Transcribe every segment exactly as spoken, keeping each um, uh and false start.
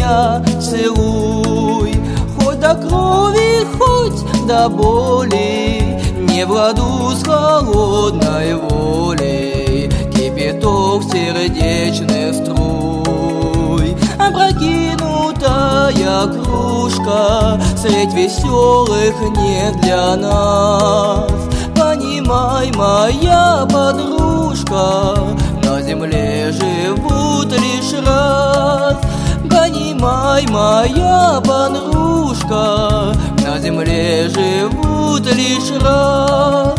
меня целуй, хоть до крови, хоть до боли, не в ладу с холодной волей кипяток сердечных струй. Опрокинутая кружка средь веселых не для нас. Понимай, моя подружка, на земле живут лишь раз. Понимай, моя подружка, на земле живут лишь раз.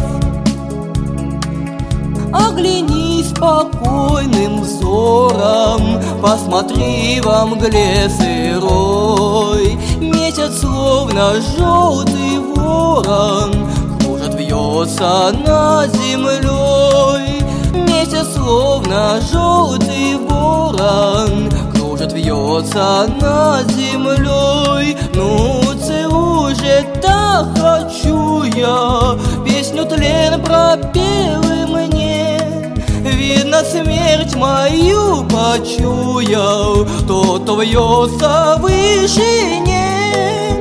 Оглянись спокойным взором, посмотри во мгле сырой. Месяц словно желтый ворон кружит, вьется над землей. Месяц словно желтый ворон кружит, вьется над землей. Ну целуй же, так хочу я, песню тлен пропел и мне. Видно, смерть мою почуял тот, кто вьется в вышине.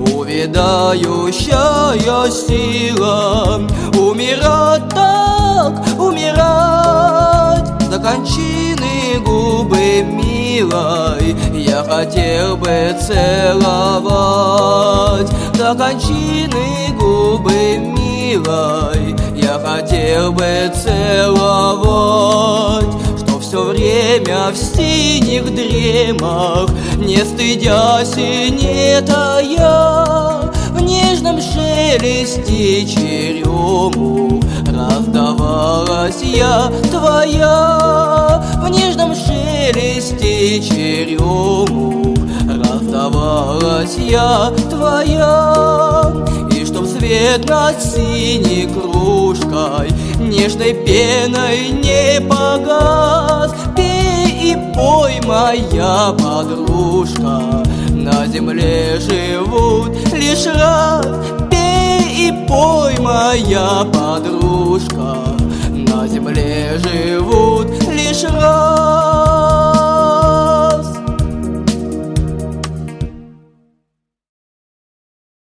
Увядающая сила, умирать так, умирать. До кончины губы милой я хотел бы целовать. До кончины губы милой я хотел бы целовать. Что все время в синих дремах, не стыдясь и не тая, в нежном шелесте черемух раздавалась я твоя. В нежном шелесте черемух раздавалась я твоя. И чтоб свет над синей кружкой нежной пеной не погас, пей и пой, моя подружка, на земле живут лишь раз. Пей и пой, моя подружка, на земле живут лишь раз.